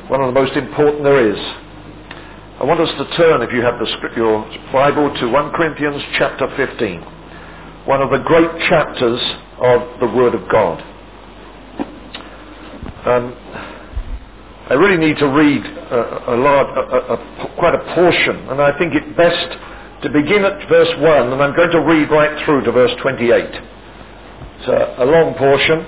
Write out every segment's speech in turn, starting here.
one of the most important there is. I want us to turn, if you have your Bible, to 1 Corinthians chapter 15, one of the great chapters of the Word of God. I really need to read quite a portion, and I think it best to begin at verse 1, and I'm going to read right through to verse 28. It's a long portion,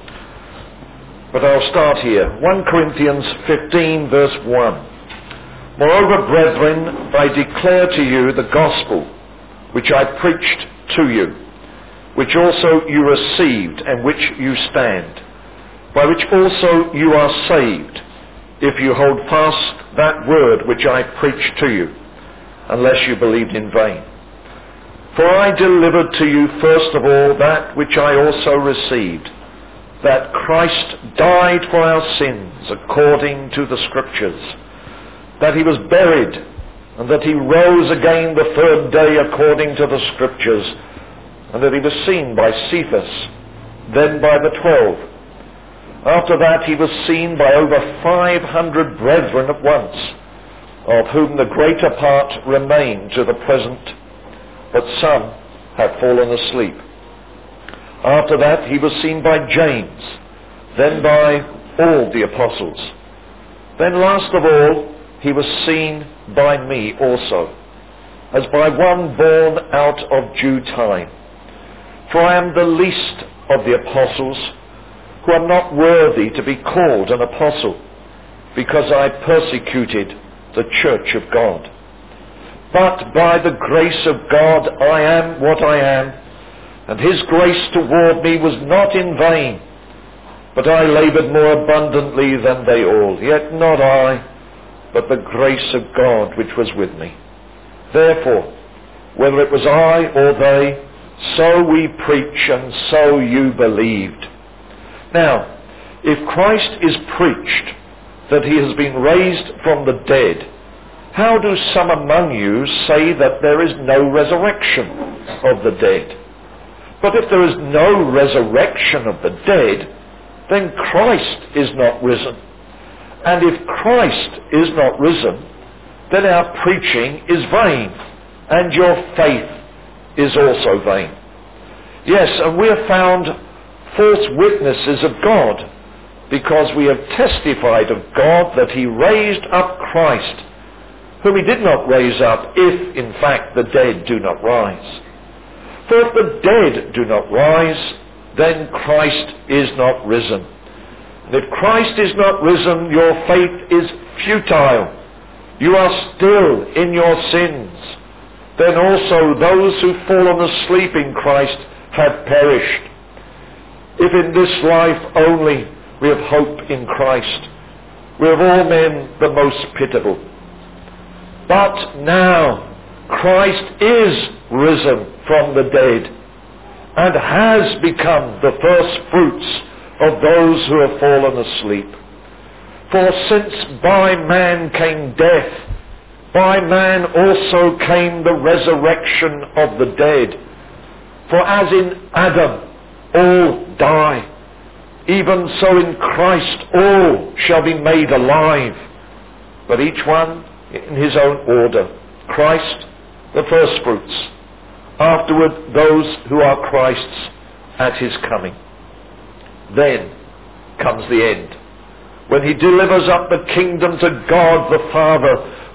but I'll start here. 1 Corinthians 15, verse 1. Moreover, brethren, I declare to you the gospel which I preached to you, which also you received, and which you stand, by which also you are saved, if you hold fast that word which I preached to you, unless you believed in vain. For I delivered to you first of all that which I also received, that Christ died for our sins according to the Scriptures, that he was buried, and that he rose again the third day according to the Scriptures, and that he was seen by Cephas, then by the 12. After that he was seen by over 500 brethren at once, of whom the greater part remain to the present, but some have fallen asleep. After that he was seen by James, then by all the apostles. Then last of all he was seen by me also, as by one born out of due time. For I am the least of the apostles, who am not worthy to be called an apostle, because I persecuted the church of God. But by the grace of God I am what I am, and his grace toward me was not in vain. But I labored more abundantly than they all, yet not I, but the grace of God which was with me. Therefore, whether it was I or they, so we preach, and so you believed. Now, if Christ is preached that he has been raised from the dead, how do some among you say that there is no resurrection of the dead? But if there is no resurrection of the dead, then Christ is not risen. And if Christ is not risen, then our preaching is vain, and your faith is also vain. Yes, and we have found false witnesses of God, because we have testified of God that he raised up Christ, whom he did not raise up, if in fact the dead do not rise. For if the dead do not rise, then Christ is not risen. And if Christ is not risen, your faith is futile. You are still in your sins. Then also those who've fallen asleep in Christ have perished. If in this life only we have hope in Christ, we are of all men the most pitiable. But now Christ is risen from the dead, and has become the first fruits of those who have fallen asleep. For since by man came death, by man also came the resurrection of the dead. For as in Adam all die, even so in Christ all shall be made alive, but each one in his own order. Christ the firstfruits, afterward those who are Christ's at his coming. Then comes the end, when he delivers up the kingdom to God the Father,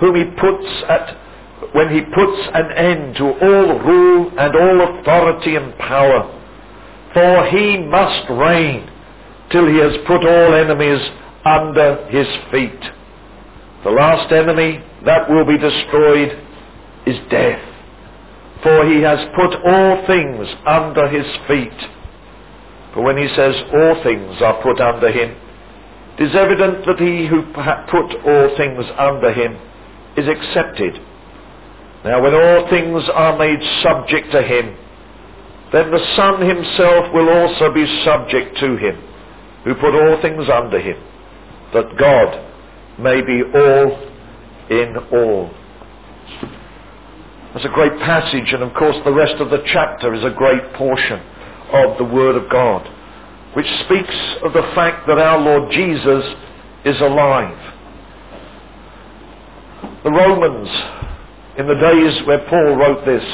when he puts an end to all rule and all authority and power. For he must reign till he has put all enemies under his feet. The last enemy that will be destroyed is death, for he has put all things under his feet. For when he says all things are put under him, it is evident that he who put all things under him is accepted. Now when all things are made subject to him, then the Son himself will also be subject to him, who put all things under him, that God may be all in all. That's a great passage, and of course the rest of the chapter is a great portion of the Word of God, which speaks of the fact that our Lord Jesus is alive. The Romans, in the days where Paul wrote this,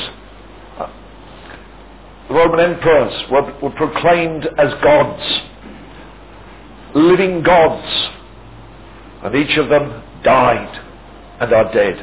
the Roman emperors were proclaimed as gods, living gods, and each of them died and are dead.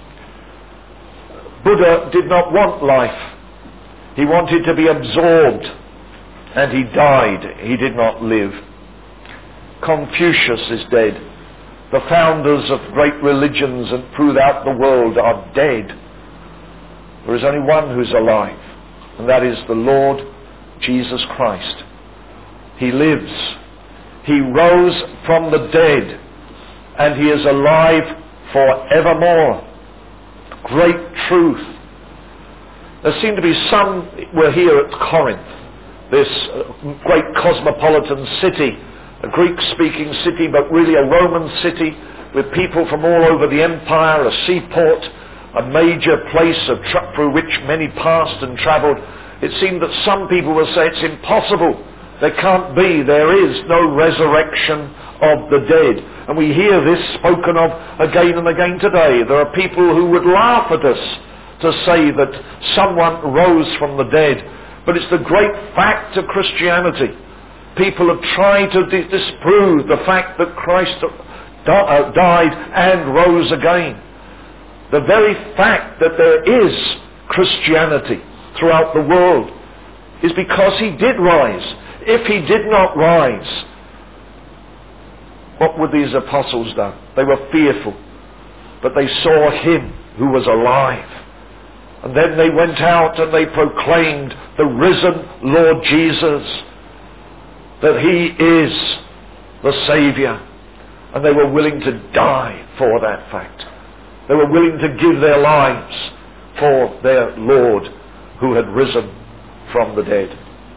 Buddha did not want life. He wanted to be absorbed, and he died. He did not live. Confucius is dead. The founders of great religions and throughout the world are dead. There is only one who's alive, and that is the Lord Jesus Christ. He lives. He rose from the dead, and he is alive forevermore. Great truth. There seem to be some, we're here at Corinth, this great cosmopolitan city, a Greek-speaking city, but really a Roman city with people from all over the empire, a seaport, a major place through which many passed and travelled. It seemed that some people will say it's impossible. There can't be. There is no resurrection of the dead. And we hear this spoken of again and again today. There are people who would laugh at us to say that someone rose from the dead. But it's the great fact of Christianity. People have tried to disprove the fact that Christ died and rose again. The very fact that there is Christianity throughout the world is because he did rise. If he did not rise, what would these apostles done? They were fearful, but they saw him who was alive. And then they went out and they proclaimed the risen Lord Jesus, that he is the Saviour. And they were willing to die for that fact. They were willing to give their lives for their Lord who had risen from the dead.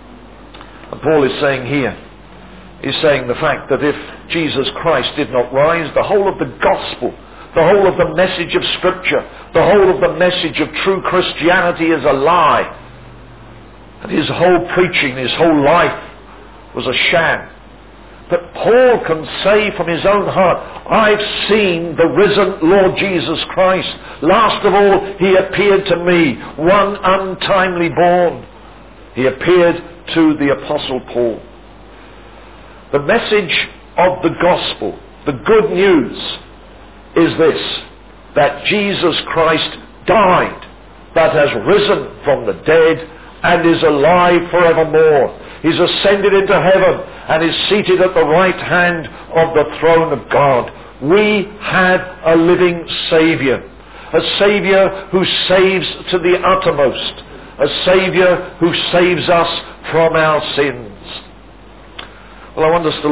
And Paul is saying here, he's saying the fact that if Jesus Christ did not rise, the whole of the gospel, the whole of the message of Scripture, the whole of the message of true Christianity is a lie. And his whole preaching, his whole life was a sham. But Paul can say from his own heart, I've seen the risen Lord Jesus Christ. Last of all, he appeared to me, one untimely born. He appeared to the Apostle Paul. The message of the gospel, the good news, is this, that Jesus Christ died, but has risen from the dead and is alive forevermore. He's ascended into heaven and is seated at the right hand of the throne of God. We have a living Saviour. A Saviour who saves to the uttermost. A Saviour who saves us from our sins. Well, I want us to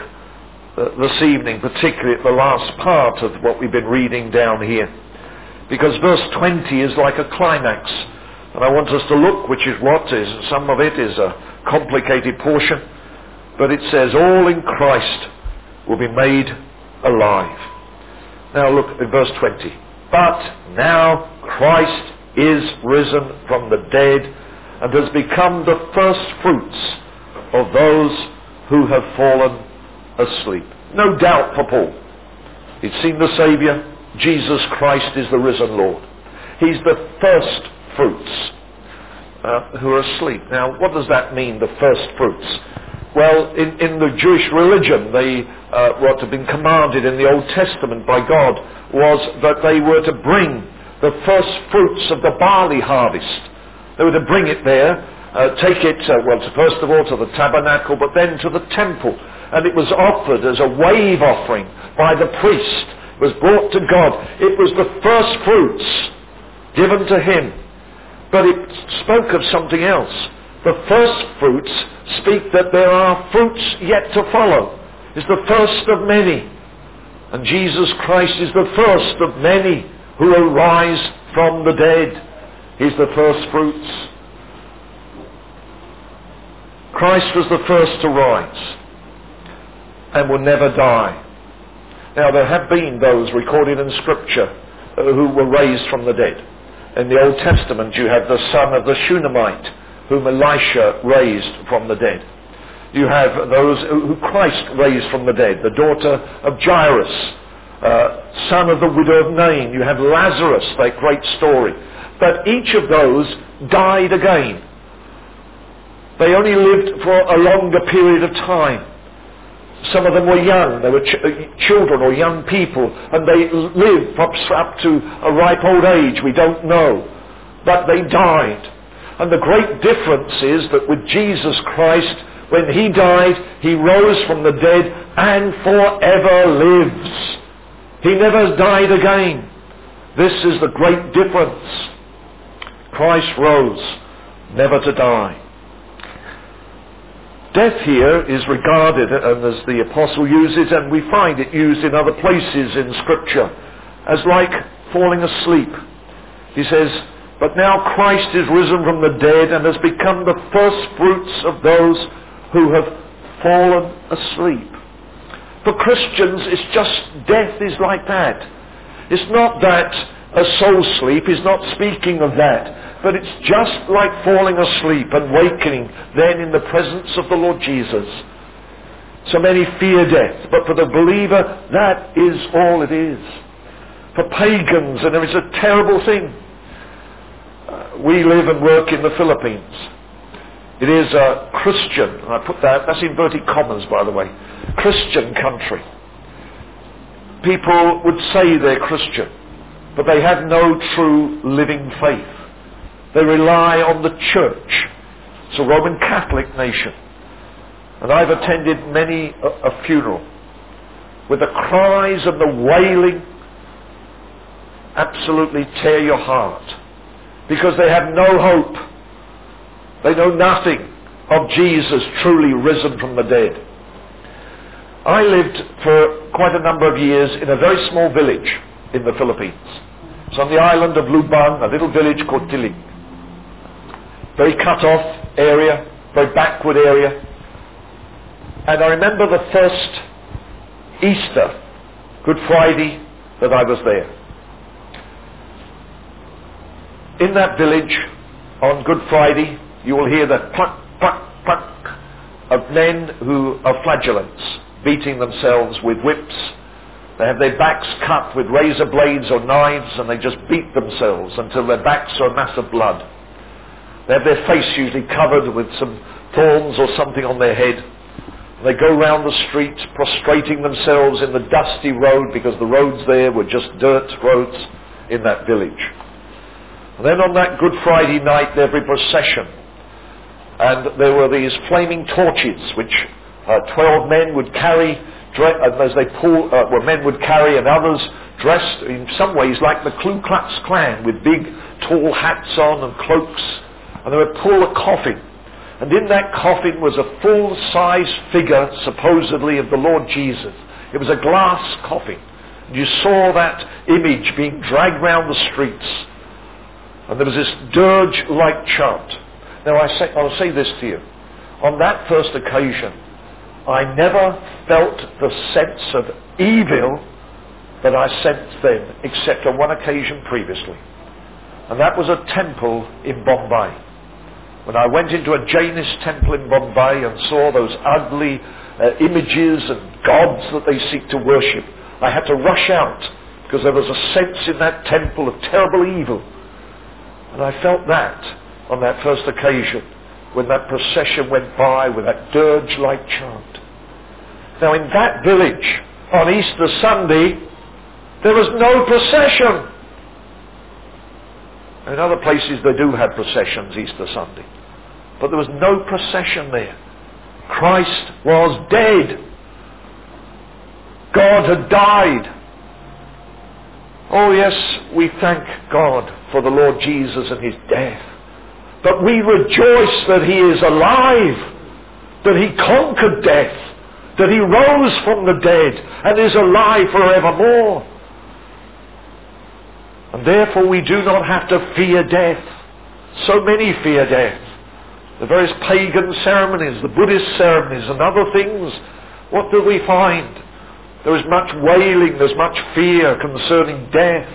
look this evening particularly at the last part of what we've been reading down here. Because verse 20 is like a climax. And I want us to look, which is what is, some of it is a complicated portion, but it says, all in Christ will be made alive. Now look at verse 20. But now Christ is risen from the dead and has become the first fruits of those who have fallen asleep. No doubt for Paul. He'd seen the Saviour. Jesus Christ is the risen Lord. He's the first fruits who are asleep. Now, what does that mean, the first fruits? Well, in the Jewish religion, what had been commanded in the Old Testament by God was that they were to bring the first fruits of the barley harvest. They were to bring it there, take it, first of all to the tabernacle, but then to the temple. And it was offered as a wave offering by the priest. It was brought to God. It was the first fruits given to him. But it spoke of something else. The first fruits speak that there are fruits yet to follow. It's the first of many. And Jesus Christ is the first of many who will rise from the dead. He's the first fruits. Christ was the first to rise and will never die. Now there have been those recorded in Scripture who were raised from the dead. In the Old Testament you have the son of the Shunammite whom Elisha raised from the dead. You have those who Christ raised from the dead, the daughter of Jairus, son of the widow of Nain. You have Lazarus, that great story. But each of those died again. They only lived for a longer period of time. Some of them were young. They were children or young people, and they lived perhaps up to a ripe old age. We don't know. But they died. And the great difference is that with Jesus Christ, when he died, he rose from the dead and forever lives. He never died again. This is the great difference. Christ rose, never to die. Death here is regarded, and as the apostle uses, and we find it used in other places in Scripture, as like falling asleep. He says, "But now Christ is risen from the dead and has become the first fruits of those who have fallen asleep." For Christians, it's just death is like that. It's not that a soul sleep, he's not speaking of that. But it's just like falling asleep and wakening then in the presence of the Lord Jesus. So many fear death, but for the believer, that is all it is. For pagans, and it's a terrible thing. We live and work in the Philippines. It is a Christian, and I put that's inverted commas by the way, Christian country. People would say they're Christian, but they have no true living faith. They rely on the church. It's a Roman Catholic nation. And I've attended many a funeral where the cries and the wailing absolutely tear your heart, because they have no hope. They know nothing of Jesus truly risen from the dead. I lived for quite a number of years in a very small village in the Philippines. It's on the island of Lubang, a little village called Tiling. Very cut off area, very backward area. And I remember the first Easter, Good Friday, that I was there. In that village, on Good Friday, you will hear the cluck, cluck, cluck of men who are flagellants, beating themselves with whips. They have their backs cut with razor blades or knives, and they just beat themselves until their backs are a mass of blood. They have their face usually covered with some thorns or something on their head. They go round the streets prostrating themselves in the dusty road, because the roads there were just dirt roads in that village. And then on that Good Friday night there'd be a procession, and there were these flaming torches which 12 men would carry, as they men would carry, and others dressed in some ways like the Ku Klux Klan, with big tall hats on and cloaks, and they would pull a coffin, and in that coffin was a full-size figure, supposedly, of the Lord Jesus. It was a glass coffin. You saw that image being dragged round the streets, and there was this dirge-like chant. Now I'll say this to you. On that first occasion, I never felt the sense of evil that I sensed then, except on one occasion previously. And that was a temple in Bombay. When I went into a Jainist temple in Bombay and saw those ugly images and gods that they seek to worship, I had to rush out, because there was a sense in that temple of terrible evil. And I felt that on that first occasion, when that procession went by with that dirge-like chant. Now in that village, on Easter Sunday, there was no procession. In other places they do have processions Easter Sunday. But there was no procession there. Christ was dead. God had died. Oh yes, we thank God for the Lord Jesus and his death. But we rejoice that he is alive, that he conquered death, that he rose from the dead and is alive forevermore. And therefore we do not have to fear death. So many fear death. The various pagan ceremonies, the Buddhist ceremonies and other things, what do we find? There is much wailing, there's much fear concerning death.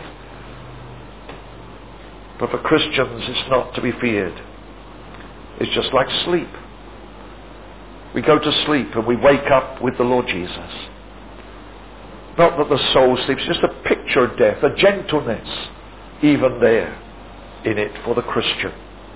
But for Christians it's not to be feared. It's just like sleep. We go to sleep and we wake up with the Lord Jesus. Not that the soul sleeps, just a picture of death, a gentleness even there in it for the Christian.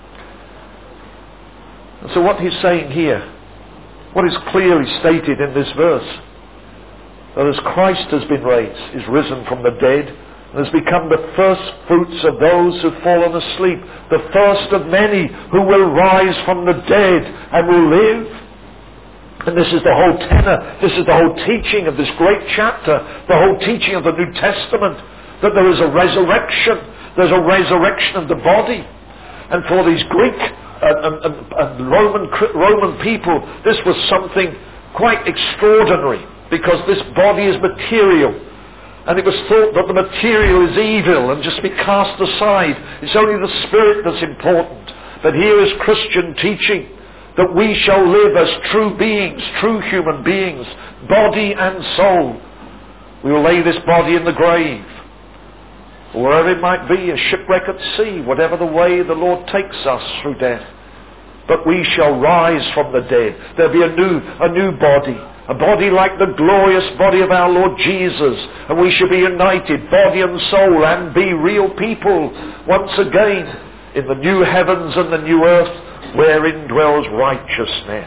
And so what he's saying here, what is clearly stated in this verse, that as Christ has been raised, is risen from the dead, and has become the first fruits of those who have fallen asleep, the first of many who will rise from the dead and will live. And this is the whole tenor, this is the whole teaching of this great chapter, the whole teaching of the New Testament, that there is a resurrection. There's a resurrection of the body. And for these Greek and Roman people, this was something quite extraordinary, because this body is material. And it was thought that the material is evil and just be cast aside. It's only the spirit that's important. But here is Christian teaching that we shall live as true beings, true human beings, body and soul. We will lay this body in the grave, or wherever it might be, a shipwreck at sea, whatever the way the Lord takes us through death. But we shall rise from the dead. There'll be a new body. A body like the glorious body of our Lord Jesus. And we shall be united, body and soul, and be real people once again in the new heavens and the new earth wherein dwells righteousness.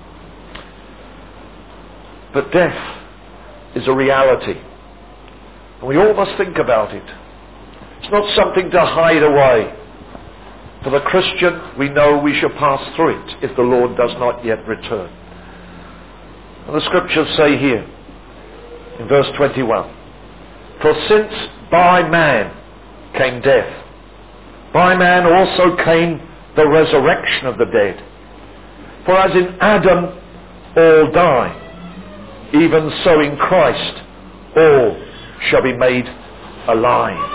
But death is a reality. And we all must think about it. It's not something to hide away. For the Christian, we know we shall pass through it if the Lord does not yet return. And the scriptures say here, in verse 21, for since by man came death, by man also came the resurrection of the dead. For as in Adam all die, even so in Christ all shall be made alive.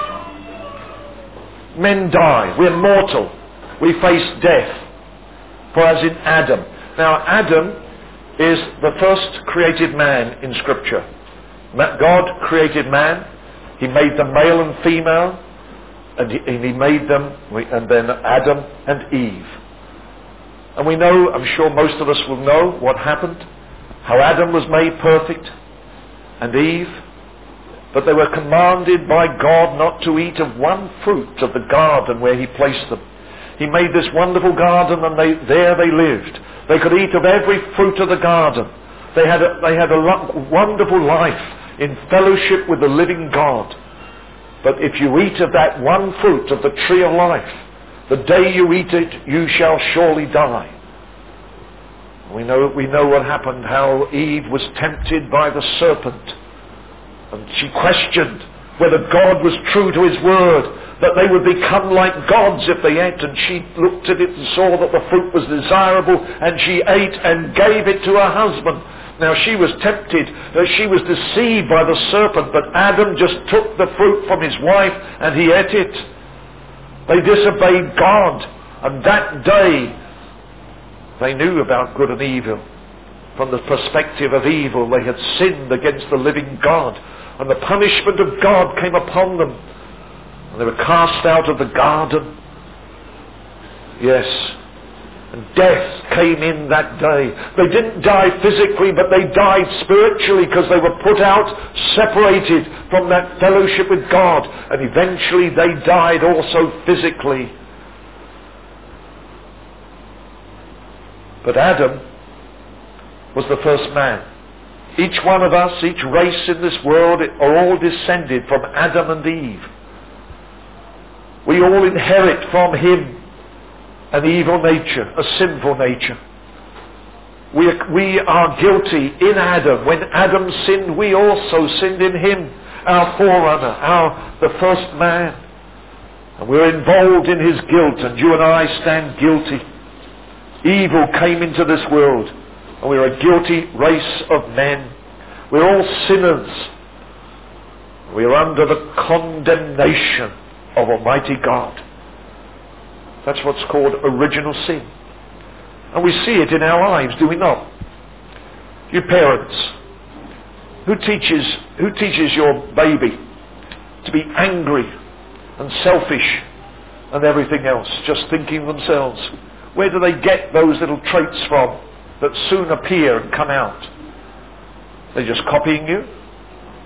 Men die, we're mortal, we face death. For as in Adam. Now Adam is the first created man in Scripture. God created man, He made them male and female, and he made them, and then Adam and Eve. And we know, I'm sure most of us will know what happened, how Adam was made perfect, and Eve, but they were commanded by God not to eat of one fruit of the garden where He placed them. He made this wonderful garden, and there they lived. They could eat of every fruit of the garden. They had a wonderful life in fellowship with the living God. But if you eat of that one fruit of the tree of life, the day you eat it, you shall surely die. We know what happened, how Eve was tempted by the serpent. And she questioned whether God was true to His word, that they would become like gods if they ate. And she looked at it and saw that the fruit was desirable, and she ate and gave it to her husband. Now she was tempted, she was deceived by the serpent, but Adam just took the fruit from his wife and he ate it. They disobeyed God, and that day they knew about good and evil. From the perspective of evil, they had sinned against the living God, and the punishment of God came upon them, and they were cast out of the garden. Yes, and death came in that day. They didn't die physically, but they died spiritually, because they were put out, separated from that fellowship with God, and eventually they died also physically. But Adam was the first man. Each one of us, each race in this world, are all descended from Adam and Eve. We all inherit from him an evil nature, a sinful nature. We are guilty in Adam. When Adam sinned, we also sinned in him, our forerunner, the first man. And we're involved in his guilt, and you and I stand guilty. Evil came into this world, and we're a guilty race of men. We're all sinners. We're under the condemnation of Almighty God. That's what's called original sin. And we see it in our lives, do we not? You parents, who teaches your baby to be angry and selfish and everything else, just thinking of themselves? Where do they get those little traits from that soon appear and come out? They're just copying you.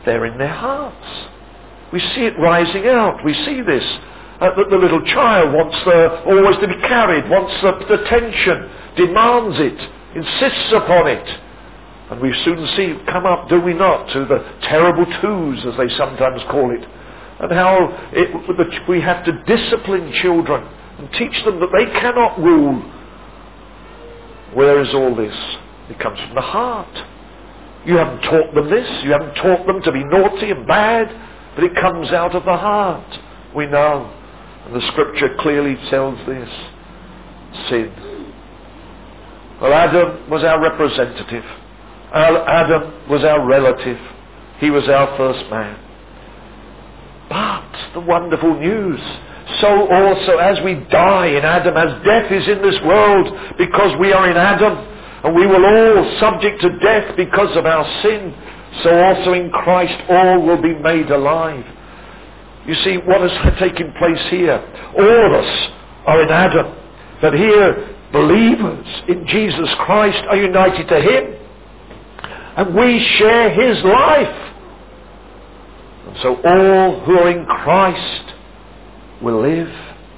there in their hearts. We see it rising out. We see this. That the little child wants always to be carried, wants the attention, demands it, insists upon it. And we soon see it come up, do we not, to the terrible twos, as they sometimes call it. And how we have to discipline children and teach them that they cannot rule. Where is all this? It comes from the heart. You haven't taught them this. You haven't taught them to be naughty and bad. But it comes out of the heart. We know. And the scripture clearly tells this. Sin. Well, Adam was our representative. Adam was our relative. He was our first man. But the wonderful news, so also as we die in Adam, as death is in this world because we are in Adam, and we will all subject to death because of our sin, so also in Christ all will be made alive. You see, what is taking place here? All of us are in Adam, but here believers in Jesus Christ are united to Him, and we share His life. And so all who are in Christ will live.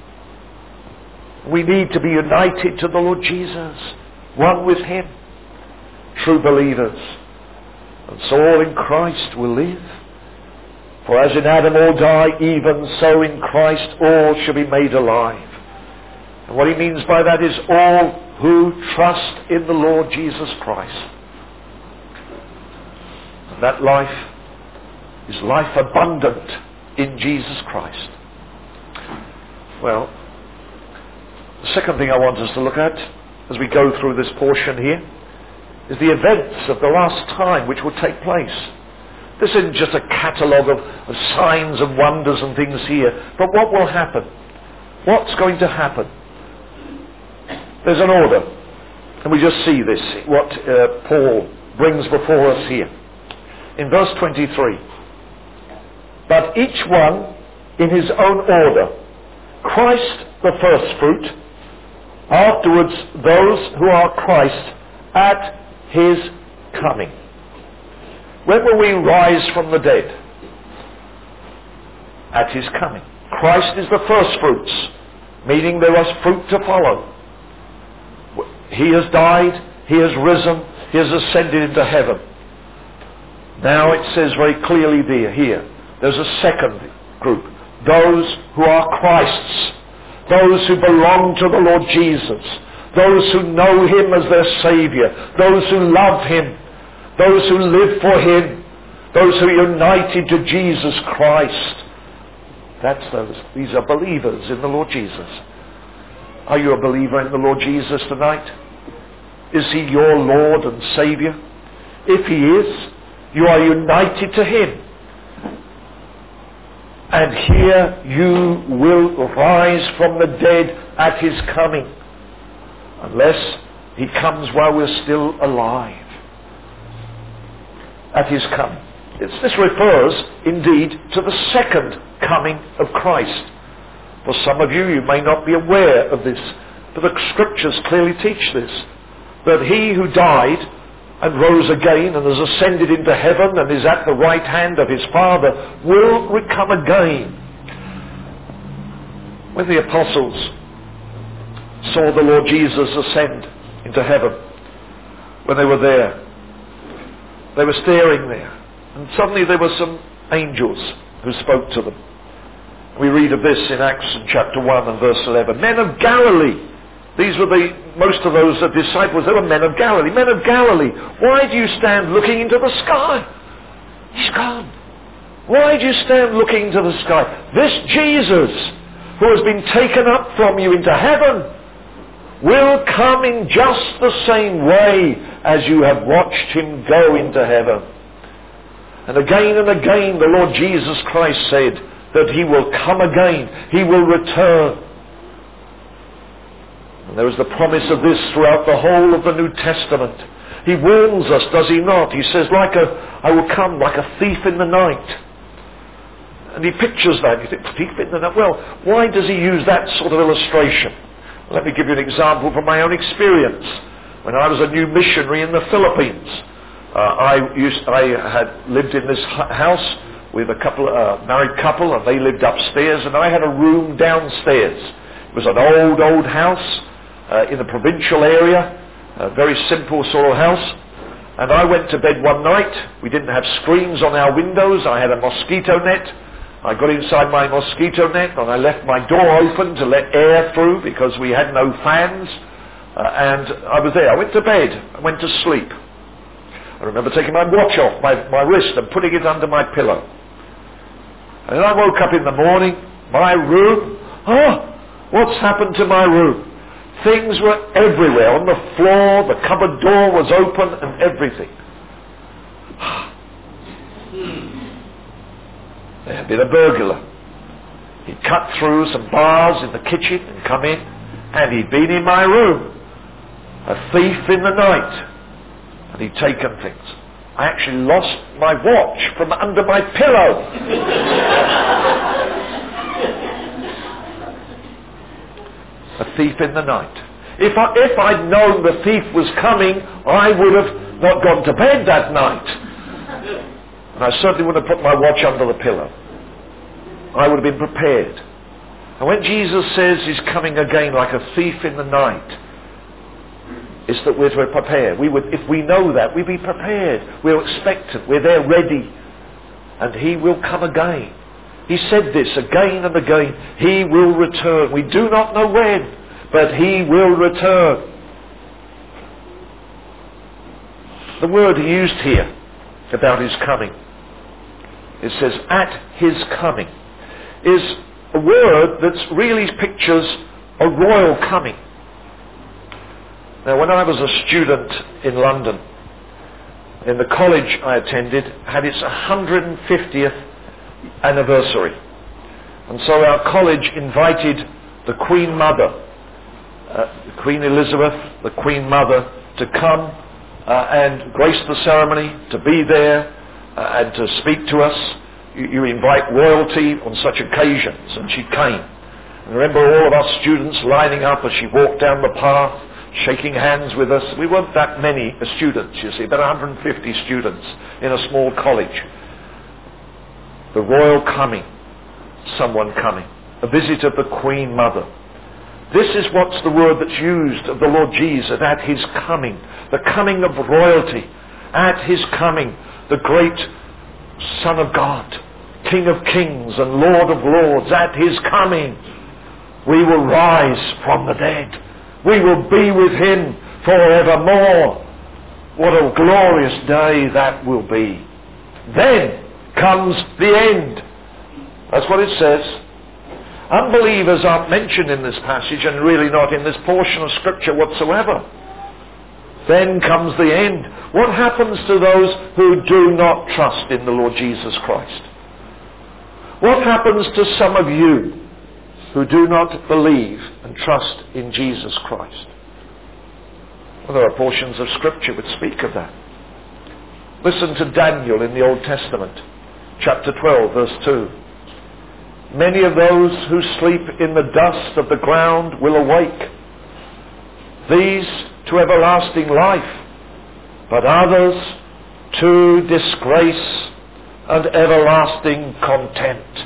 We need to be united to the Lord Jesus, one with Him, true believers. And so all in Christ will live. For as in Adam all die, even so in Christ all shall be made alive. And what he means by that is all who trust in the Lord Jesus Christ. And that life is life abundant in Jesus Christ. Well, the second thing I want us to look at as we go through this portion here is the events of the last time which will take place. This isn't just a catalogue of signs and wonders and things here, but what will happen? What's going to happen? There's an order, and we just see this, what Paul brings before us here. In verse 23, but each one in his own order, Christ the first fruit, afterwards those who are Christ at His coming. When will we rise from the dead? At His coming. Christ is the first fruits, meaning there was fruit to follow. He has died, He has risen, He has ascended into heaven. Now it says very clearly here, there's a second group. Those who are Christ's. Those who belong to the Lord Jesus. Those who know Him as their Saviour. Those who love Him. Those who live for Him. Those who are united to Jesus Christ. That's those. These are believers in the Lord Jesus. Are you a believer in the Lord Jesus tonight? Is He your Lord and Saviour? If He is, you are united to Him. And here you will rise from the dead at His coming. Unless He comes while we're still alive. At His coming. This refers indeed to the second coming of Christ. For some of you, you may not be aware of this, but the scriptures clearly teach this. That He who died and rose again and has ascended into heaven and is at the right hand of His Father will come again. When the apostles saw the Lord Jesus ascend into heaven, when they were there, they were staring there, and suddenly there were some angels who spoke to them. We read of this in Acts chapter 1 and verse 11. Men of Galilee. These were most of those disciples, they were men of Galilee. Men of Galilee, why do you stand looking into the sky? He's gone. Why do you stand looking into the sky? This Jesus, who has been taken up from you into heaven, will come in just the same way as you have watched Him go into heaven. And again, the Lord Jesus Christ said that He will come again. He will return. And there is the promise of this throughout the whole of the New Testament. He warns us, does He not? He says, I will come like a thief in the night. And He pictures that. You think, thief in the night? Well, why does He use that sort of illustration? Let me give you an example from my own experience. When I was a new missionary in the Philippines, I had lived in this house with a married couple, and they lived upstairs, and I had a room downstairs. It was an old house in a provincial area, a very simple sort of house. And I went to bed one night. We didn't have screens on our windows. I had a mosquito net. I got inside my mosquito net, and I left my door open to let air through because we had no fans. And I was there. I went to bed. I went to sleep. I remember taking my watch off my wrist and putting it under my pillow. And then I woke up in the morning. My room. What's happened to my room? Things were everywhere, on the floor, the cupboard door was open and everything. There had been a burglar. He'd cut through some bars in the kitchen and come in, and he'd been in my room. A thief in the night, and he'd taken things. I actually lost my watch from under my pillow. A thief in the night. If I'd known the thief was coming, I would have not gone to bed that night. And I certainly would have put my watch under the pillow. I would have been prepared. And when Jesus says he's coming again like a thief in the night, it's that we're to prepare. If we know that, we'd be prepared. We're expectant. We're there ready. And he will come again. He said this again and again. He will return. We do not know when, but he will return. The word he used here about his coming, it says at his coming, is a word that really pictures a royal coming. Now, when I was a student in London, in the college I attended, had its 150th anniversary. And so our college invited the Queen Mother, Queen Elizabeth, the Queen Mother, to come and grace the ceremony, to be there and to speak to us. You invite royalty on such occasions, and she came. And I remember all of us students lining up as she walked down the path, shaking hands with us. We weren't that many students, you see, about 150 students in a small college. The royal coming, someone coming, a visit of the Queen Mother. This is what's the word that's used of the Lord Jesus, at his coming, the coming of royalty, at his coming, the great Son of God, King of kings and Lord of lords, at his coming, we will rise from the dead. We will be with him forevermore. What a glorious day that will be. Then comes the end. That's what it says. Unbelievers aren't mentioned in this passage, and really not in this portion of Scripture whatsoever. Then comes the end. What happens to those who do not trust in the Lord Jesus Christ? What happens to some of you who do not believe and trust in Jesus Christ? Well, there are portions of Scripture which speak of that. Listen to Daniel in the Old Testament, chapter 12, verse 2. Many of those who sleep in the dust of the ground will awake, these to everlasting life, but others to disgrace and everlasting contempt.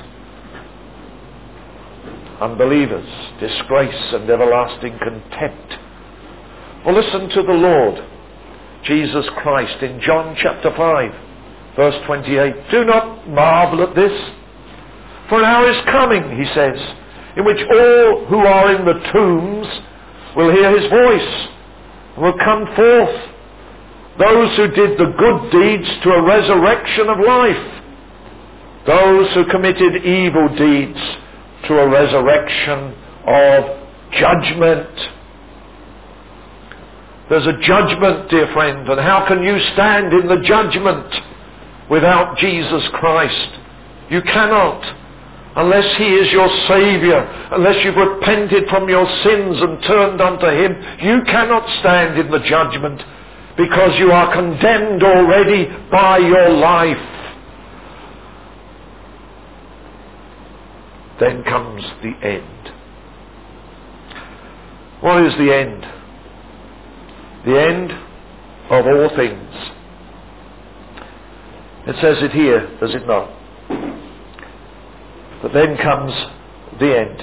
Unbelievers, disgrace and everlasting contempt. Well, listen to the Lord Jesus Christ in John chapter 5, verse 28. Do not marvel at this, for an hour is coming, he says, in which all who are in the tombs will hear his voice and will come forth. Those who did the good deeds to a resurrection of life. Those who committed evil deeds to a resurrection of judgment. There's a judgment, dear friend, and how can you stand in the judgment without Jesus Christ? You cannot. Unless he is your Saviour, unless you've repented from your sins and turned unto him, you cannot stand in the judgment, because you are condemned already by your life. Then comes the end. What is the end? The end of all things. It says it here, does it not? But then comes the end.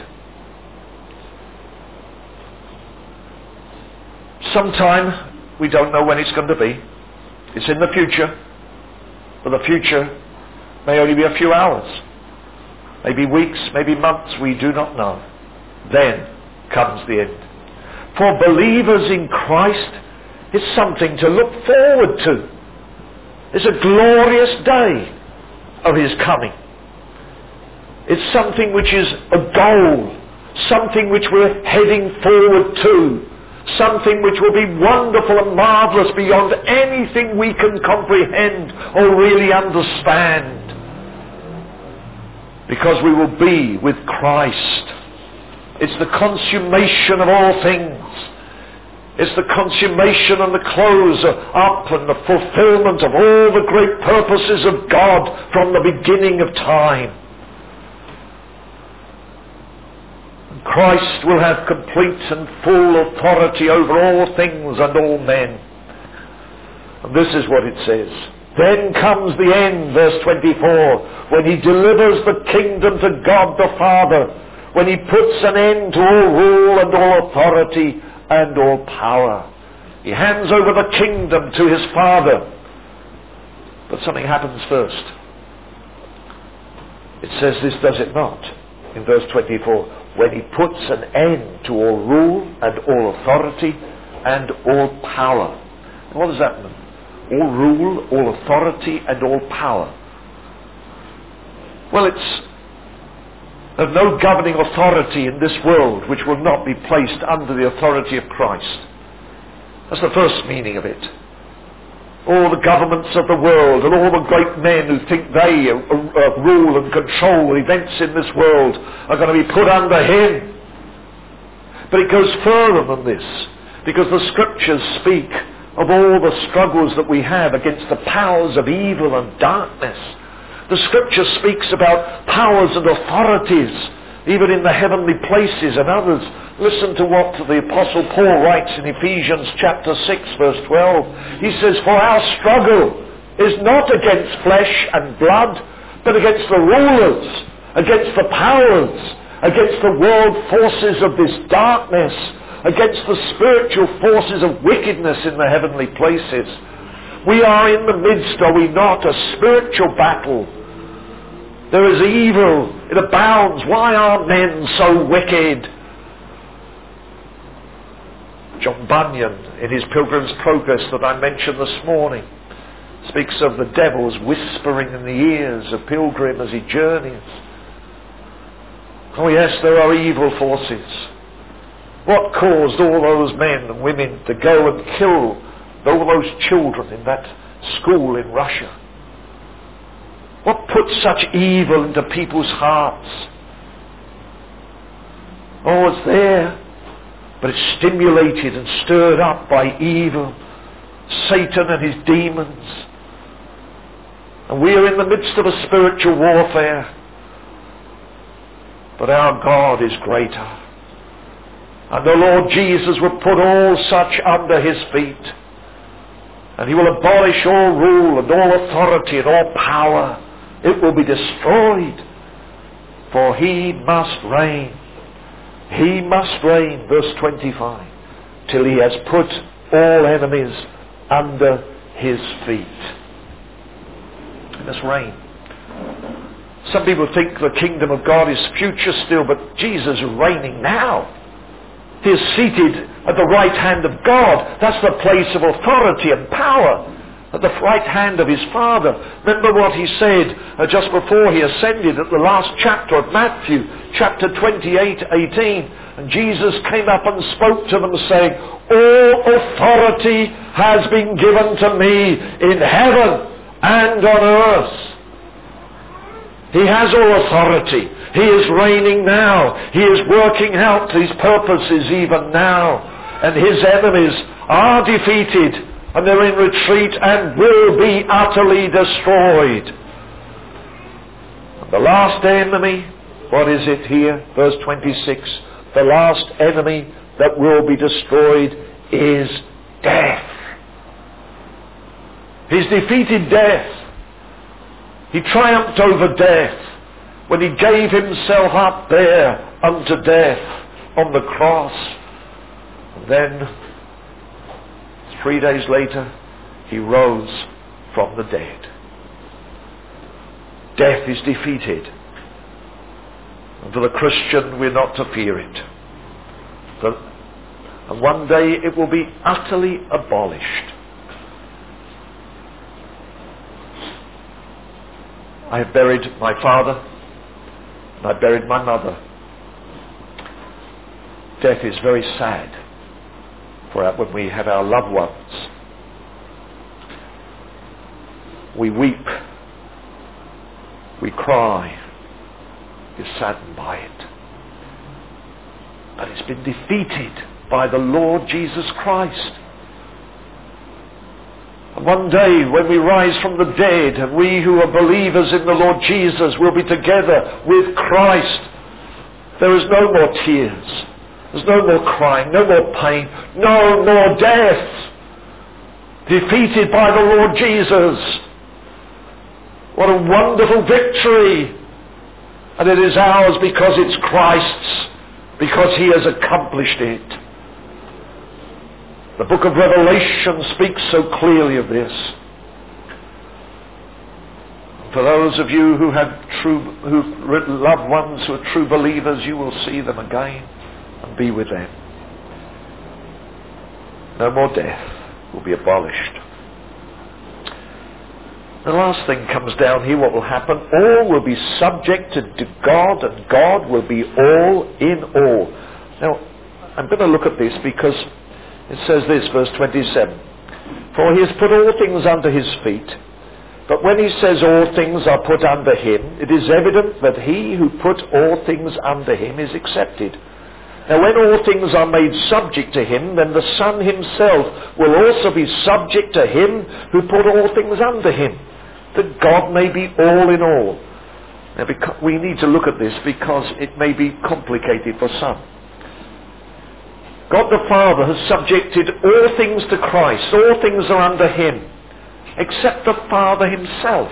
Sometime, we don't know when it's going to be. It's in the future. But the future may only be a few hours. Maybe weeks, maybe months, we do not know. Then comes the end. For believers in Christ, it's something to look forward to. It's a glorious day of His coming. It's something which is a goal, something which we're heading forward to, something which will be wonderful and marvellous beyond anything we can comprehend or really understand. Because we will be with Christ. It's the consummation of all things. It's the consummation and the close up and the fulfillment of all the great purposes of God from the beginning of time. And Christ will have complete and full authority over all things and all men. And this is what it says. Then comes the end, verse 24, when He delivers the kingdom to God the Father, when He puts an end to all rule and all authority and all power. He hands over the kingdom to His Father. But something happens first. It says this, does it not? In verse 24, when He puts an end to all rule and all authority and all power. And what does that mean? All rule, all authority and all power. Well, it's of no governing authority in this world which will not be placed under the authority of Christ. That's the first meaning of it. All the governments of the world and all the great men who think they rule and control events in this world are going to be put under Him. But it goes further than this, because the Scriptures speak of all the struggles that we have against the powers of evil and darkness. The Scripture speaks about powers and authorities, even in the heavenly places and others. Listen to what the Apostle Paul writes in Ephesians chapter 6, verse 12. He says, for our struggle is not against flesh and blood, but against the rulers, against the powers, against the world forces of this darkness, against the spiritual forces of wickedness in the heavenly places. We are in the midst, are we not, a spiritual battle. There is evil, it abounds. Why are men so wicked? John Bunyan, in his Pilgrim's Progress that I mentioned this morning, speaks of the devils whispering in the ears of Pilgrim as he journeys. Oh yes, there are evil forces. What caused all those men and women to go and kill all those children in that school in Russia? What put such evil into people's hearts? Oh, it's there, but it's stimulated and stirred up by evil, Satan and his demons. And we are in the midst of a spiritual warfare. But our God is greater. And the Lord Jesus will put all such under His feet. And He will abolish all rule and all authority and all power. It will be destroyed. For He must reign. He must reign, verse 25, till He has put all enemies under His feet. He must reign. Some people think the kingdom of God is future still, but Jesus is reigning now. He is seated at the right hand of God. That's the place of authority and power, at the right hand of His Father. Remember what He said just before He ascended at the last chapter of Matthew, chapter 28:18. And Jesus came up and spoke to them saying, all authority has been given to me in heaven and on earth. He has all authority. He is reigning now. He is working out His purposes even now. And His enemies are defeated, and they're in retreat and will be utterly destroyed. And the last enemy, what is it here? Verse 26. The last enemy that will be destroyed is death. He's defeated death. He triumphed over death when he gave himself up there unto death on the cross. And then, 3 days later, he rose from the dead. Death is defeated. And for the Christian, we're not to fear it. And one day it will be utterly abolished. I have buried my father, and I buried my mother. Death is very sad for when we have our loved ones. We weep, we cry, we're saddened by it. But it's been defeated by the Lord Jesus Christ. And one day when we rise from the dead, and we who are believers in the Lord Jesus will be together with Christ, there is no more tears, there's no more crying, no more pain, no more death. Defeated by the Lord Jesus. What a wonderful victory! And it is ours because it's Christ's, because he has accomplished it. The book of Revelation speaks so clearly of this. For those of you who have loved ones who are true believers, you will see them again and be with them. No more death will be abolished. The last thing comes down here, what will happen? All will be subjected to God, and God will be all in all. Now, I'm going to look at this because it says this, verse 27. For he has put all things under his feet. But when he says all things are put under him, it is evident that he who put all things under him is accepted. Now when all things are made subject to him, then the Son himself will also be subject to him who put all things under him, that God may be all in all. Now we need to look at this because it may be complicated for some. God the Father has subjected all things to Christ. All things are under him, except the Father himself.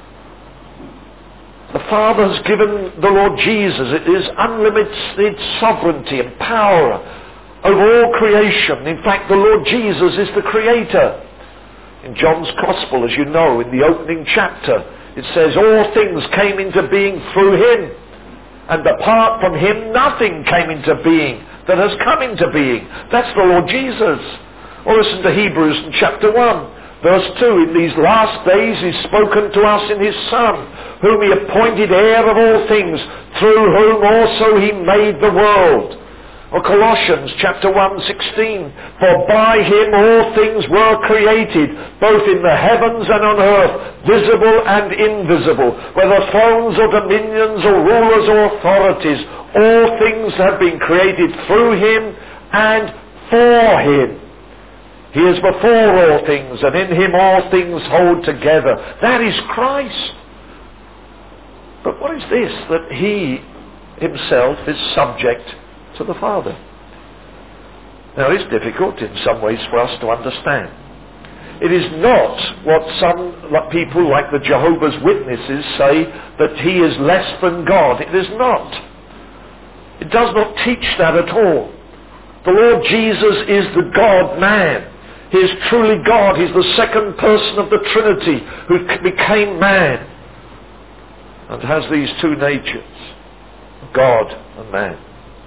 The Father has given the Lord Jesus his unlimited sovereignty and power over all creation. In fact, the Lord Jesus is the Creator. In John's Gospel, as you know, in the opening chapter, it says all things came into being through him, and apart from him nothing came into being that has come into being. That's the Lord Jesus. Or listen to Hebrews in chapter 1. Verse 2, in these last days he's spoken to us in his Son, whom he appointed heir of all things, through whom also he made the world. Or Colossians chapter 1:16, for by him all things were created, both in the heavens and on earth, visible and invisible, whether thrones or dominions or rulers or authorities, all things have been created through him and for him. He is before all things, and in him all things hold together. That is Christ. But what is this? That he himself is subject to the Father. Now it's difficult in some ways for us to understand. It is not what some people like the Jehovah's Witnesses say, that he is less than God. It is not. It does not teach that at all. The Lord Jesus is the God-man. He is truly God. He's the second person of the Trinity who became man and has these two natures, God and man.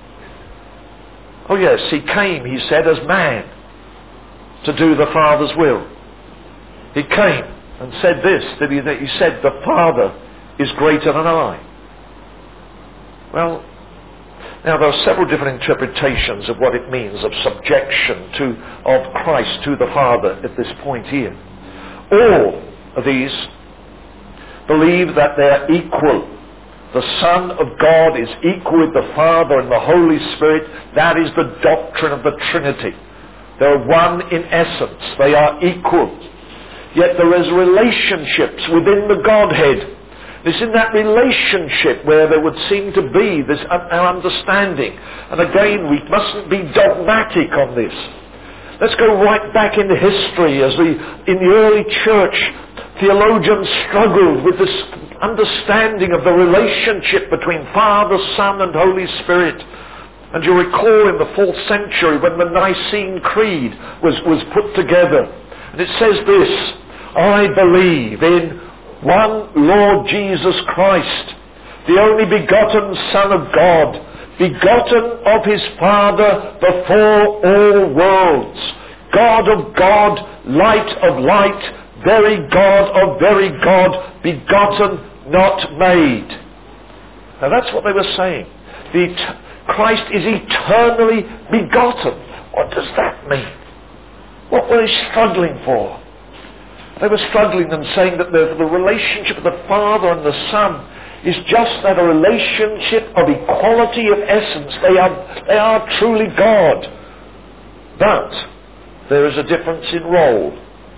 Oh yes, he came, he said, as man to do the Father's will. He came and said this, that he said, the Father is greater than I. Well, now there are several different interpretations of what it means of subjection of Christ to the Father at this point here. All of these believe that they're equal. The Son of God is equal with the Father and the Holy Spirit. That is the doctrine of the Trinity. They are one in essence. They are equal. Yet there is relationships within the Godhead. It's in that relationship where there would seem to be this understanding. And again, we mustn't be dogmatic on this. Let's go right back into history as in the early church, Theologians struggled with this understanding of the relationship between Father, Son and Holy Spirit. And you recall in the 4th century when the Nicene Creed was put together. And it says this: I believe in one Lord Jesus Christ, the only begotten Son of God, begotten of his Father before all worlds, God of God, light of light, very God of very God, begotten, not made. Now that's what they were saying. Christ is eternally begotten. What does that mean? What were they struggling for? They were struggling and saying that the relationship of the Father and the Son is just that, a relationship of equality of essence. They are truly God. But there is a difference in role.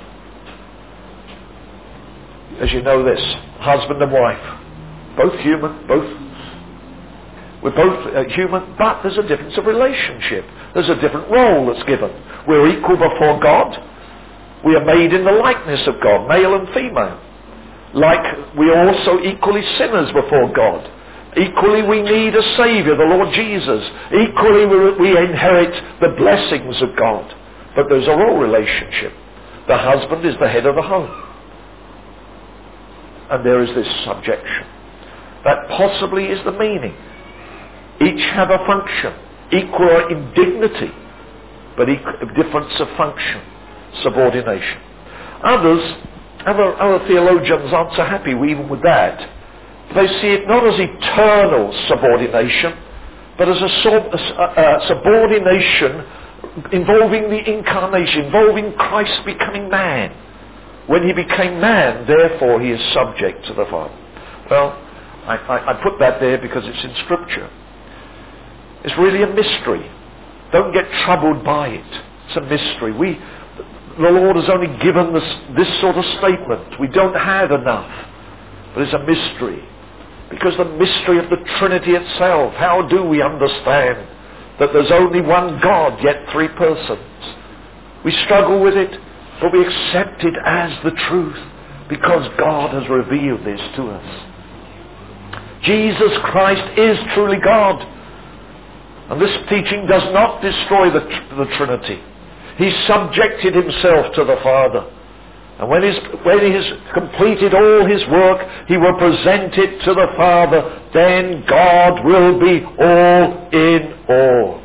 As you know this, husband and wife, both human, we're both human, but there's a difference of relationship. There's a different role that's given. We're equal before God. We are made in the likeness of God, male and female. Like we are also equally sinners before God. Equally we need a Saviour, the Lord Jesus. Equally we inherit the blessings of God. But there's a role relationship. The husband is the head of the home. And there is this subjection. That possibly is the meaning. Each have a function, equal in dignity, but difference of function, subordination. Other theologians aren't so happy even with that. They see it not as eternal subordination, but as a subordination involving the incarnation, involving Christ becoming man. When he became man, therefore he is subject to the Father. Well, I put that there because it's in Scripture. It's really a mystery. Don't get troubled by it. It's a mystery. The Lord has only given this sort of statement. We don't have enough. But it's a mystery. Because the mystery of the Trinity itself, how do we understand that there's only one God, yet three persons? We struggle with it, but we accept it as the truth because God has revealed this to us. Jesus Christ is truly God. And this teaching does not destroy the Trinity. He subjected himself to the Father. And when he has completed all his work, he will present it to the Father. Then God will be all in all.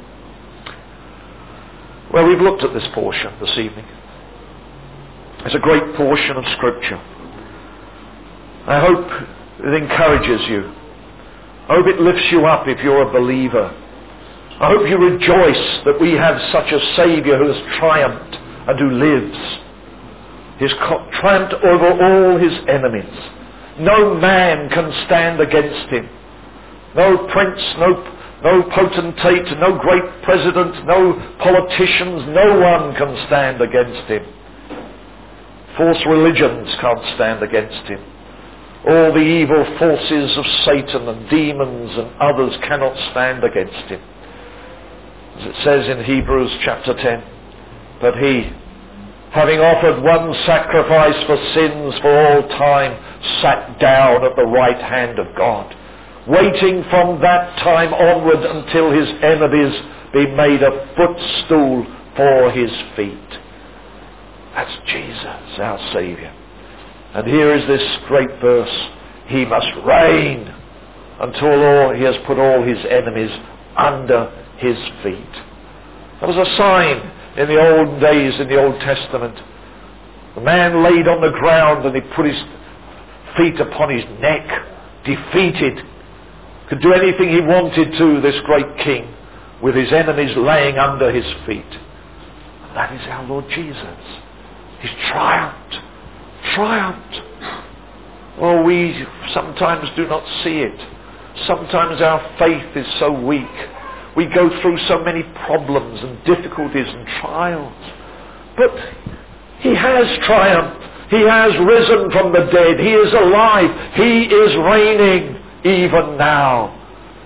Well, we've looked at this portion this evening. It's a great portion of Scripture. I hope it encourages you. I hope it lifts you up if you're a believer. I hope you rejoice that we have such a Saviour who has triumphed and who lives. He's triumphed over all his enemies. No man can stand against him. No prince, no potentate, no great president, no politicians, no one can stand against him. False religions can't stand against him. All the evil forces of Satan and demons and others cannot stand against him. As it says in Hebrews chapter 10, but he, having offered one sacrifice for sins for all time, sat down at the right hand of God, waiting from that time onward until his enemies be made a footstool for his feet. That's Jesus, our Saviour. And here is this great verse. He must reign until he has put all his enemies under his feet. That was a sign in the old days, in the Old Testament. The man laid on the ground and he put his feet upon his neck, defeated. Could do anything he wanted to, this great king, with his enemies laying under his feet. And that is our Lord Jesus. He's triumphed. Triumphed. Oh, we sometimes do not see it. Sometimes our faith is so weak. We go through so many problems and difficulties and trials. But he has triumphed. He has risen from the dead. He is alive. He is reigning even now.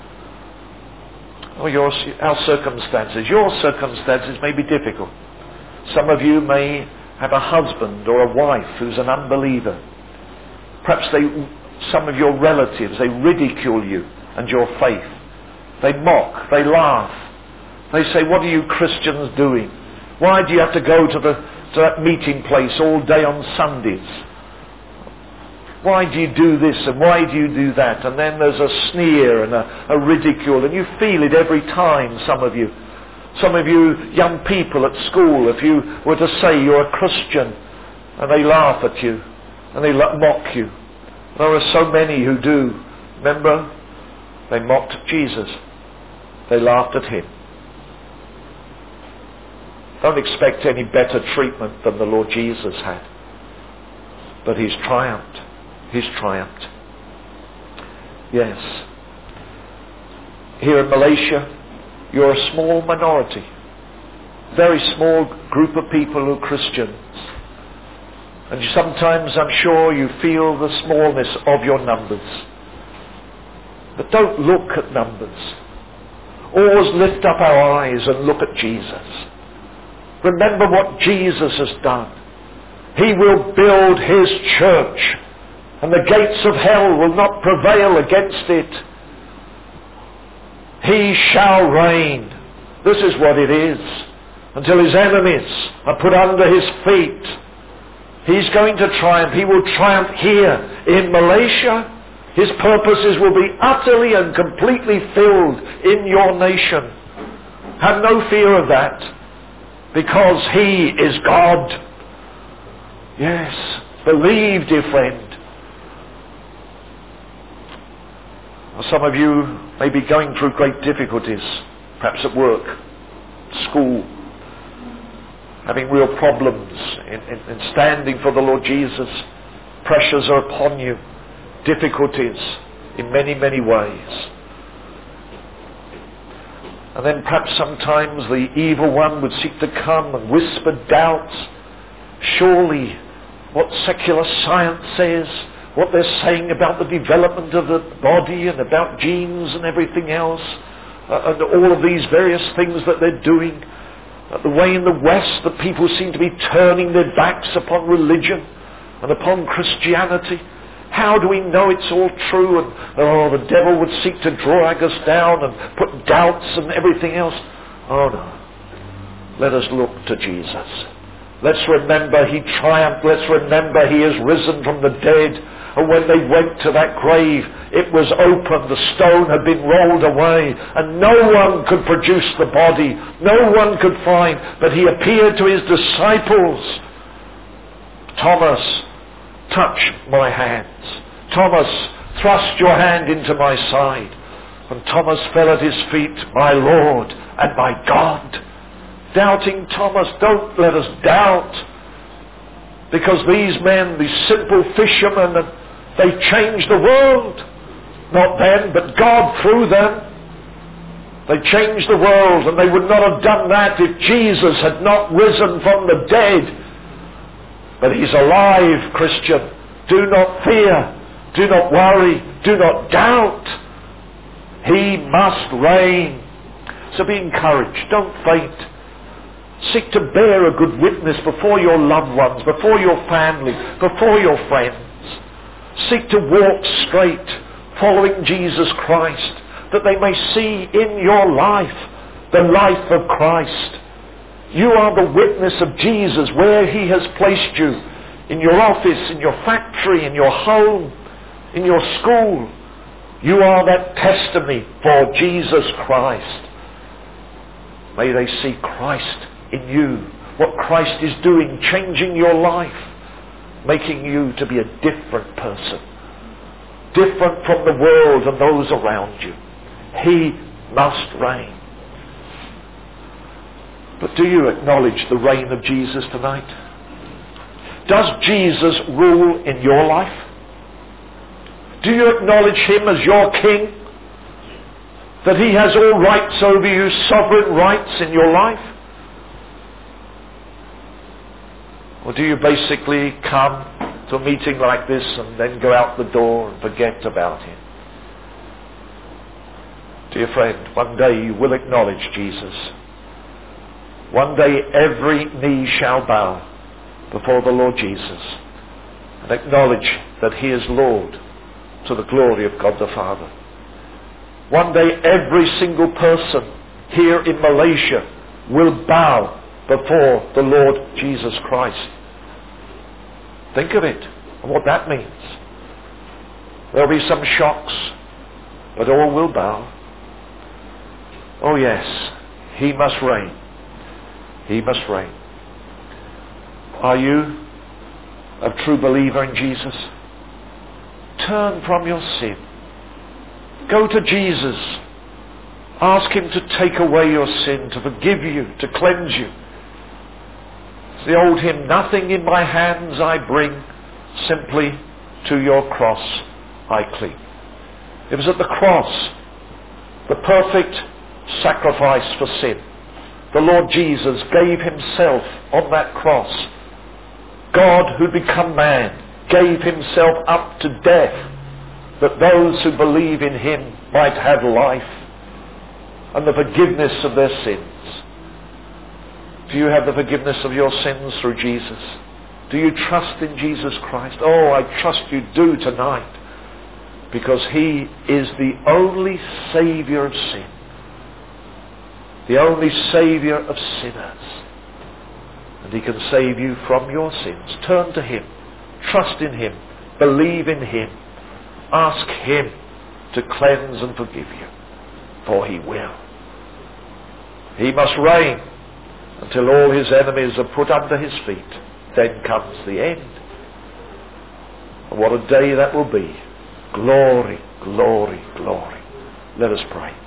Oh, our circumstances. Your circumstances may be difficult. Some of you may have a husband or a wife who's an unbeliever. Perhaps some of your relatives, they ridicule you and your faith. They mock, they laugh. They say, what are you Christians doing? Why do you have to go to that meeting place all day on Sundays? Why do you do this and why do you do that? And then there's a sneer and a ridicule, and you feel it every time, some of you. Some of you young people at school, if you were to say you're a Christian, and they laugh at you, and they mock you. There are so many who do. Remember? They mocked Jesus. They laughed at him. Don't expect any better treatment than the Lord Jesus had. But he's triumphed. He's triumphed. Yes. Here in Malaysia, you're a small minority. Very small group of people who are Christians. And sometimes I'm sure you feel the smallness of your numbers. But don't look at numbers. Always lift up our eyes and look at Jesus. Remember what Jesus has done. He will build his church, and the gates of hell will not prevail against it. He shall reign. This is what it is. Until his enemies are put under his feet. He's going to triumph. He will triumph here in Malaysia. His purposes will be utterly and completely filled in your nation. Have no fear of that. Because he is God. Yes. Believe, dear friend. Some of you may be going through great difficulties. Perhaps at work, school. Having real problems in standing for the Lord Jesus. Pressures are upon you. Difficulties in many, many ways. And then perhaps sometimes the evil one would seek to come and whisper doubts. Surely what secular science says, what they're saying about the development of the body and about genes and everything else, and all of these various things that they're doing, the way in the West that people seem to be turning their backs upon religion and upon Christianity. How do we know it's all true? And the devil would seek to drag us down and put doubts and everything else. Oh no. Let us look to Jesus. Let's remember he triumphed. Let's remember he is risen from the dead. And when they went to that grave, it was open. The stone had been rolled away. And no one could produce the body. No one could find. But he appeared to his disciples. Thomas, touch my hands. Thomas, thrust your hand into my side. And Thomas fell at his feet, my Lord and my God. Doubting Thomas, don't let us doubt. Because these men, these simple fishermen, they changed the world. Not them, but God through them. They changed the world, and they would not have done that if Jesus had not risen from the dead. But he's alive, Christian. Do not fear. Do not worry. Do not doubt. He must reign. So be encouraged. Don't faint. Seek to bear a good witness before your loved ones, before your family, before your friends. Seek to walk straight, following Jesus Christ, that they may see in your life the life of Christ. You are the witness of Jesus where he has placed you. In your office, in your factory, in your home, in your school. You are that testimony for Jesus Christ. May they see Christ in you. What Christ is doing, changing your life. Making you to be a different person. Different from the world and those around you. He must reign. But do you acknowledge the reign of Jesus tonight? Does Jesus rule in your life? Do you acknowledge him as your king? That he has all rights over you, sovereign rights in your life? Or do you basically come to a meeting like this and then go out the door and forget about him? Dear friend, one day you will acknowledge Jesus. One day every knee shall bow before the Lord Jesus and acknowledge that he is Lord to the glory of God the Father. One day every single person here in Malaysia will bow before the Lord Jesus Christ. Think of it and what that means. There'll be some shocks, but all will bow. Oh yes, he must reign. He must reign. Are you a true believer in Jesus? Turn from your sin. Go to Jesus. Ask him to take away your sin, to forgive you, to cleanse you. It's the old hymn, nothing in my hands I bring, simply to your cross I cling. It was at the cross, the perfect sacrifice for sin. The Lord Jesus gave himself on that cross. God, who became man, gave himself up to death, that those who believe in him might have life and the forgiveness of their sins. Do you have the forgiveness of your sins through Jesus? Do you trust in Jesus Christ? Oh, I trust you do tonight, because he is the only Saviour of sin, the only Saviour of sinners, and he can save you from your sins. Turn to him, trust in him, believe in him, ask him to cleanse and forgive you, for he will. He must reign until all his enemies are put under his feet. Then comes the end. And what a day that will be. Glory, glory, glory. Let us pray.